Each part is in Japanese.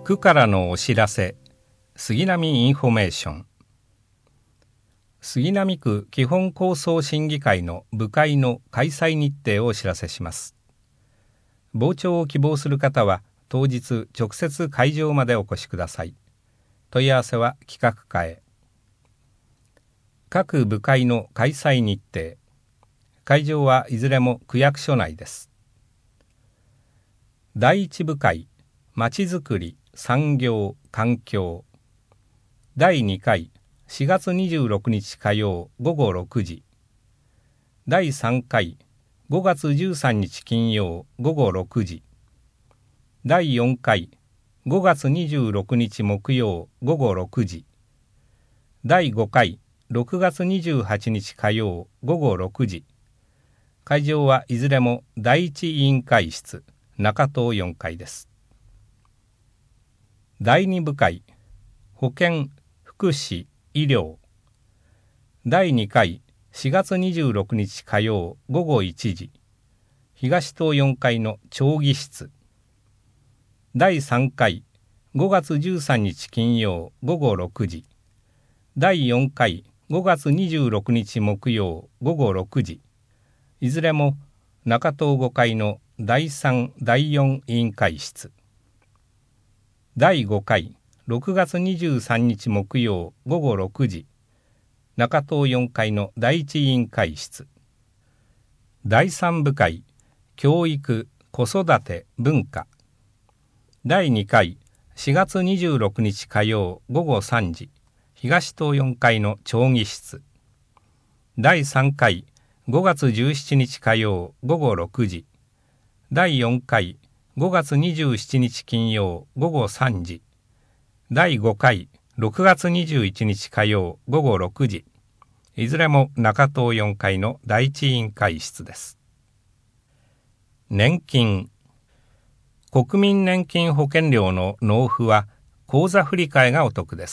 区からのお知らせ、杉並インフォメーション。杉並区基本構想審議会の部会の開催日程をお知らせします。傍聴を希望する方は当日直接会場までお越しください。問い合わせは企画課へ。各部会の開催日程。会場はいずれも区役所内です。第一部会、まちづくり、産業、環境。第2回、4月26日火曜午後6時。第3回、5月13日金曜午後6時。第4回、5月26日木曜午後6時。第5回、6月28日火曜午後6時。会場はいずれも第一委員会室、中棟4階です。第2部会、保健、福祉、医療。第2回、4月26日火曜午後1時。東棟4階の町議室。第3回、5月13日金曜午後6時。第4回、5月26日木曜午後6時。いずれも中棟5階の第3、第4委員会室。第5回、6月23日木曜午後6時。中棟4階の第1委員会室。第3部会、教育、子育て、文化。第2回、4月26日火曜午後3時。東棟4階の町議室。第3回、5月17日火曜午後6時。第4回、5月27日金曜午後3時。第5回、6月21日火曜午後6時。いずれも中棟4階の第一委員会室です。年金。国民年金保険料の納付は口座振替がお得です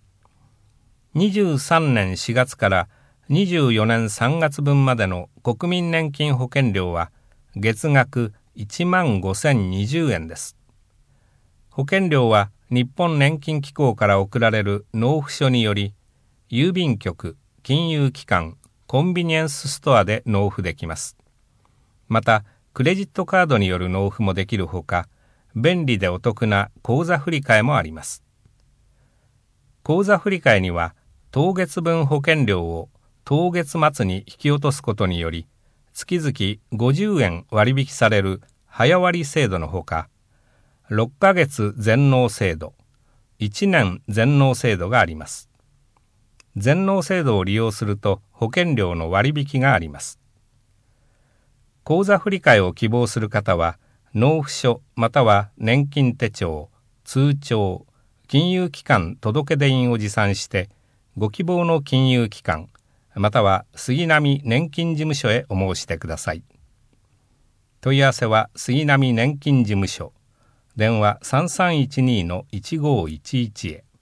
。23年4月から24年3月分までの国民年金保険料は月額15,020円です。保険料は日本年金機構から送られる納付書により、郵便局、金融機関、コンビニエンスストアで納付できます。また、クレジットカードによる納付もできるほか、便利でお得な口座振替もあります。口座振替には、当月分保険料を当月末に引き落とすことにより、月々50円割引される早割制度のほか、6ヶ月全納制度、1年全納制度があります。全納制度を利用すると保険料の割引があります。口座振替を希望する方は、納付書または年金手帳、通帳、金融機関届出印を持参して、ご希望の金融機関、または杉並年金事務所へお申し出ください。問い合わせは杉並年金事務所、電話 3312-1511 へ。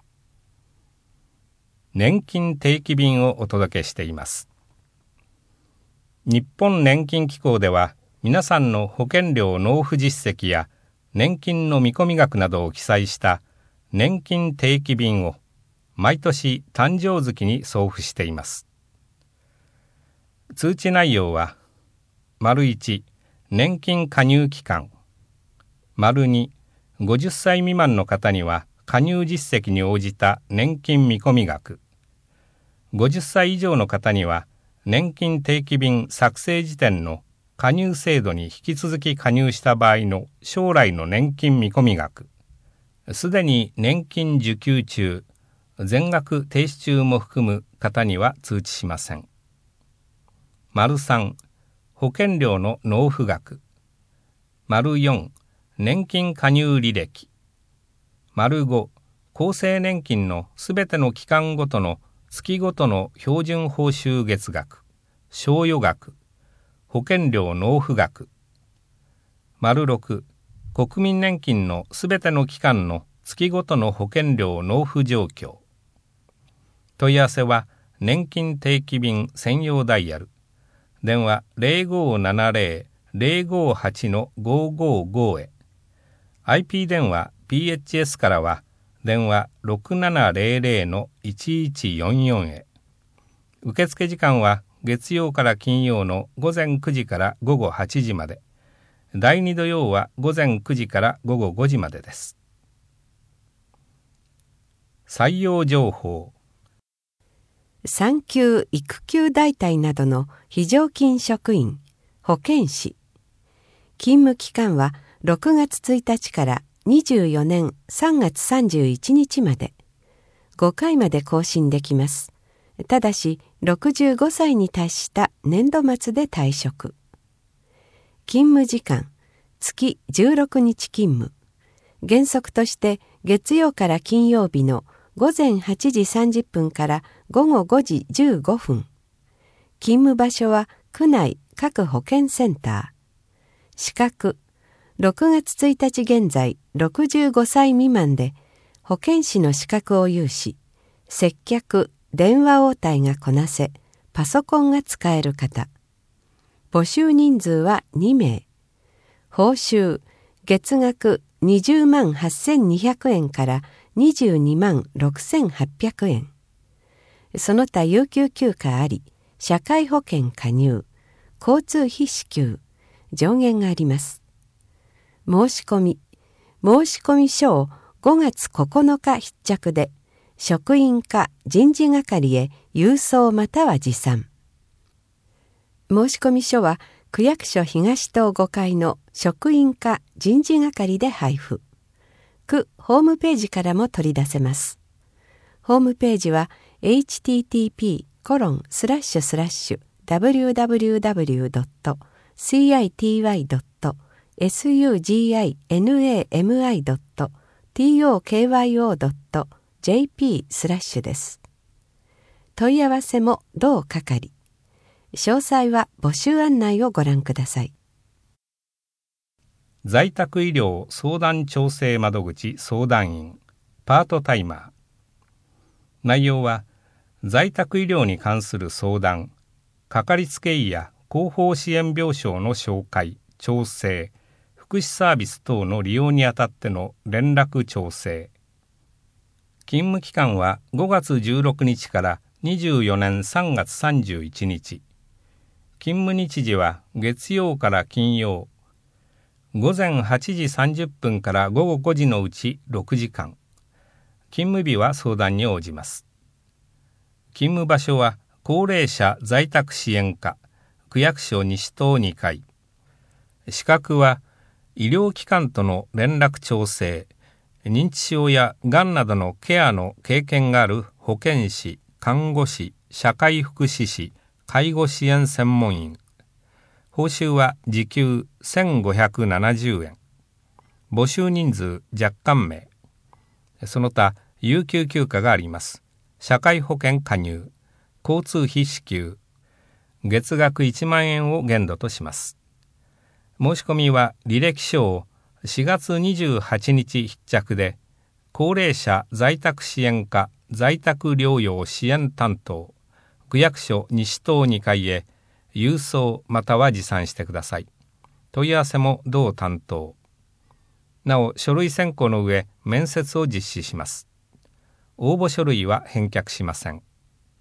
年金定期便をお届けしています。日本年金機構では、皆さんの保険料納付実績や年金の見込み額などを記載した年金定期便を毎年誕生月に送付しています。通知内容は、1、年金加入期間。2、50歳未満の方には加入実績に応じた年金見込み額。50歳以上の方には年金定期便作成時点の加入制度に引き続き加入した場合の将来の年金見込み額。すでに年金受給中、全額停止中も含む方には通知しません。3、保険料の納付額。4、年金加入履歴。5、厚生年金のすべての期間ごとの月ごとの標準報酬月額、賞与額、保険料納付額。6、国民年金のすべての期間の月ごとの保険料納付状況。問い合わせは年金定期便専用ダイヤル。電話 0570-058-555 へ。IP 電話 PHS からは電話 6700-1144 へ。受付時間は月曜から金曜の午前9時から午後8時まで。第2土曜は午前9時から午後5時までです。採用情報。 産休・育休代替などの非常勤職員、保健師。勤務期間は6月1日から24年3月31日まで。5回まで更新できます。ただし65歳に達した年度末で退職。勤務時間、月16日勤務。原則として月曜から金曜日の午前8時30分から午後5時15分。勤務場所は区内各保健センター。資格、6月1日現在65歳未満で保健師の資格を有し、接客・電話応対がこなせ、パソコンが使える方。募集人数は2名。報酬、月額20万8200円から22万6800円。その他有給休暇あり、社会保険加入、交通費支給、上限があります。申し込み書を5月9日必着で、職員課人事係へ郵送または持参。申込書は区役所東棟5階の職員課人事係で配布。区ホームページからも取り出せます。ホームページは http://www.city.sugimi.tokyo.jp/ です。問い合わせも同係。詳細は募集案内をご覧ください。 在宅医療相談調整窓口相談員パートタイマー。内容は在宅医療に関する相談、かかりつけ医や後方支援病床の紹介、調整、福祉サービス等の利用にあたっての連絡調整。勤務期間は5月16日から24年3月31日。勤務日時は月曜から金曜、午前8時30分から午後5時のうち6時間。勤務日は相談に応じます。勤務場所は高齢者在宅支援課、区役所西棟2階。資格は医療機関との連絡調整、認知症やがんなどのケアの経験がある保健師、看護師、社会福祉士、介護支援専門員。報酬は時給1570円。募集人数若干名。その他、有給休暇があります。社会保険加入、交通費支給。月額1万円を限度とします。申し込みは履歴書を4月28日必着で、高齢者在宅支援課在宅療養支援担当、区役所西棟2階へ郵送または持参してください。問い合わせも同担当。なお、書類選考の上、面接を実施します。応募書類は返却しません。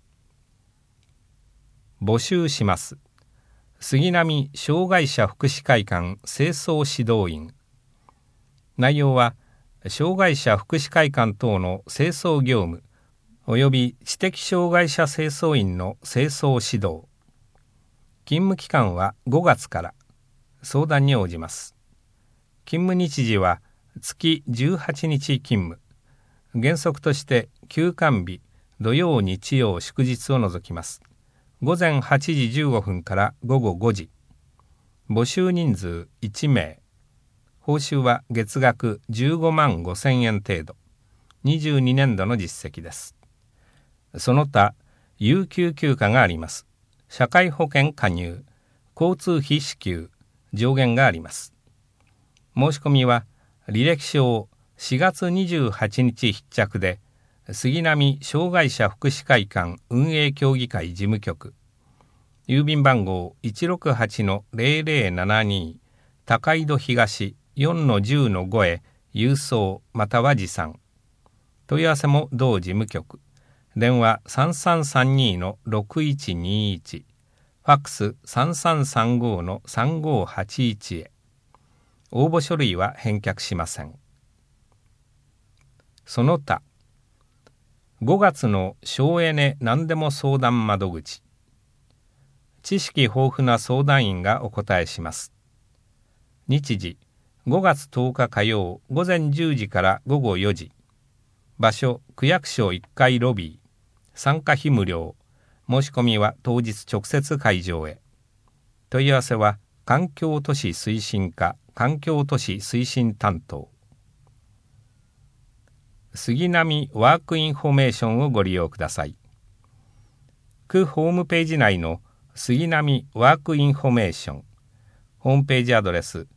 募集します。杉並障害者福祉会館清掃指導員。内容は、障害者福祉会館等の清掃業務、および知的障害者清掃員の清掃指導。勤務期間は5月から。相談に応じます。勤務日時は月18日勤務。原則として休館日、土曜日曜祝日を除きます。午前8時15分から午後5時。募集人数1名。報酬は月額15万5千円程度。22年度の実績です。その他、有給休暇があります。社会保険加入、交通費支給、上限があります。申し込みは、履歴書を4月28日必着で、杉並障害者福祉会館運営協議会事務局、郵便番号 168-0072、高井戸東 4-10-5 へ郵送または持参。問い合わせも同事務局。電話3332-6121、ファックス3335-3581へ。応募書類は返却しません。その他、5月の省エネ何でも相談窓口。知識豊富な相談員がお答えします。日時、5月10日火曜午前10時から午後4時。場所、区役所1階ロビー。参加費無料。申し込みは当日直接会場へ。問い合わせは環境都市推進課環境都市推進担当。杉並ワークインフォメーションをご利用ください。区ホームページ内の杉並ワークインフォメーション。ホームページアドレス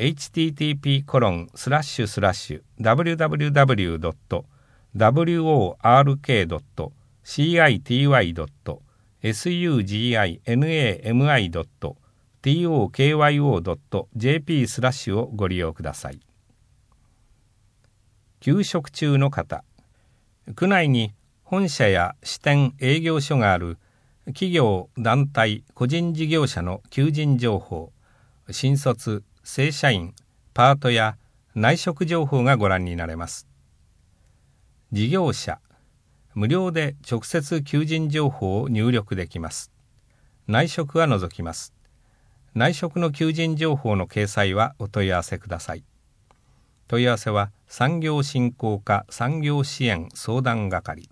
http://www.work.city.tokyo.jp/ をご利用ください。休職中の方、区内に本社や支店営業所がある企業、団体、個人事業者の求人情報、新卒、正社員、パートや内職情報がご覧になれます。事業者、無料で直接求人情報を入力できます。内職は除きます。内職の求人情報の掲載はお問い合わせください。問い合わせは産業振興課産業支援相談係。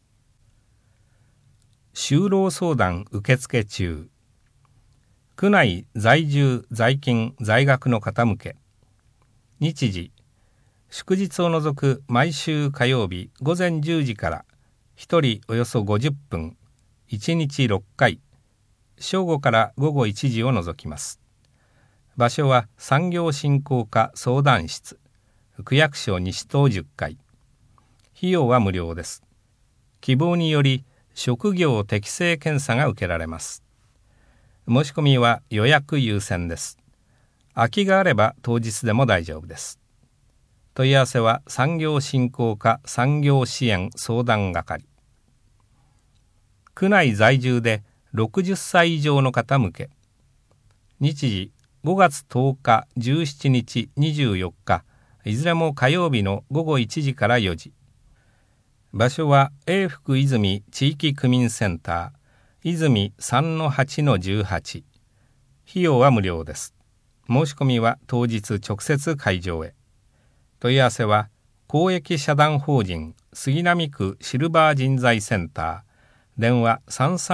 就労相談受付中。区内在住在勤在学の方向け。日時、祝日を除く毎週火曜日午前10時から1人およそ50分、1日6回、正午から午後1時を除きます。場所は産業振興課相談室、区役所西棟10階。費用は無料です。希望により職業適性検査が受けられます。申し込みは予約優先です。空きがあれば当日でも大丈夫です。問い合わせは産業振興課産業支援相談係。区内在住で60歳以上の方向け。日時、5月10日、17日、24日、いずれも火曜日の午後1時から4時。場所は永福泉地域区民センター、泉 3-8-18。費用は無料です。申し込みは当日直接会場へ。問い合わせは公益社団法人杉並区シルバー人材センター、電話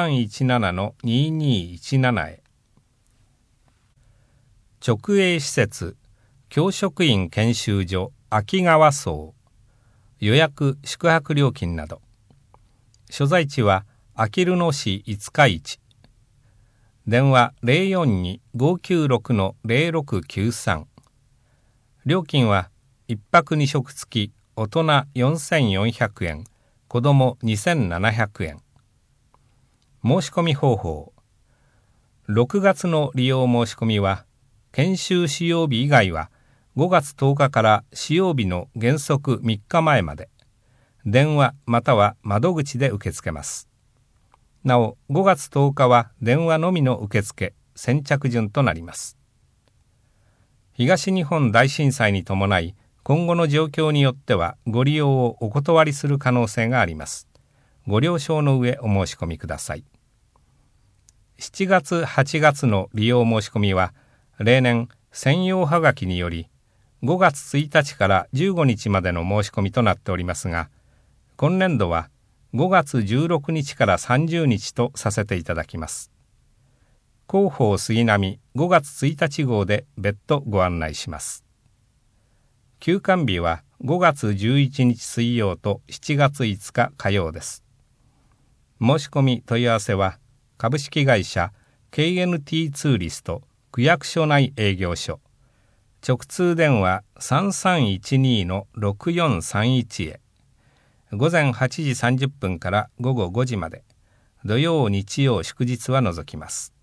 3317-2217 へ。直営施設教職員研修所秋川荘。予約宿泊料金など。所在地はあきる野市五日市。電話 042-596-0693。料金は1泊2食付き大人4400円、子供2700円。申し込み方法。6月の利用申し込みは研修使用日以外は5月10日から使用日の原則3日前まで、電話または窓口で受け付けます。なお、5月10日は電話のみの受付、先着順となります。東日本大震災に伴い、今後の状況によってはご利用をお断りする可能性があります。ご了承の上お申し込みください。7月8月の利用申し込みは、例年専用はがきにより、5月1日から15日までの申し込みとなっておりますが、今年度は5月16日から30日とさせていただきます。広報杉並5月1日号で別途ご案内します。休館日は5月11日水曜と7月5日火曜です。申し込み問い合わせは株式会社 KNT ツーリスト区役所内営業所、直通電話 3312-6431 へ。午前8時30分から午後5時まで、土曜日曜祝日は除きます。